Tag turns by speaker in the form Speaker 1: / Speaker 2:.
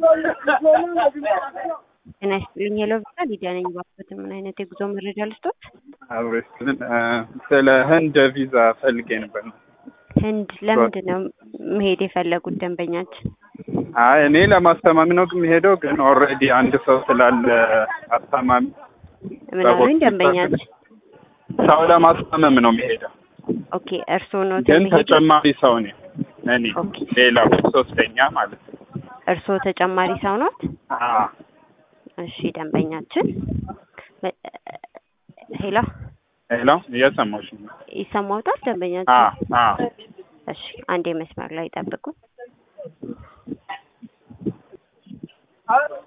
Speaker 1: ጤና ይስጥልኝ የሎቪዛ ሊዲያ ነኝ። ባክዎት ምን አይነት የጉዞ መረጃ ልስጦት?
Speaker 2: አብሬስልን ስለ ህንድ ቪዛ ፈልጌ ነበር።
Speaker 1: ህንድ ለምንድን ነው መሄድ የፈለጉት ደንበኛችን?
Speaker 2: አይ እኔ ለማስተማም ነው የምሄደው፣ ግን ኦልሬዲ አንድ ሰው ስላለ አስተማሚ
Speaker 1: ምን አሉኝ ደንበኛችን?
Speaker 2: ሰው ለማስተማም ነው የሚሄደው።
Speaker 1: ኦኬ እርስዎ ነው
Speaker 2: ግን ተጨማሪ ሰው ነኝ እኔ።
Speaker 1: ኦኬ
Speaker 2: ሌላው ሶስተኛ ማለት ነው።
Speaker 1: እርስዎ ተጨማሪ ሰው ነው?
Speaker 2: አዎ።
Speaker 1: እሺ ደንበኛችን ሄሎ
Speaker 2: ሄሎ እየሰማሁሽ ነው።
Speaker 1: ይሰማዎታል ደንበኛችን?
Speaker 2: አዎ።
Speaker 1: እሺ አንዴ መስመር ላይ ጠብቁ።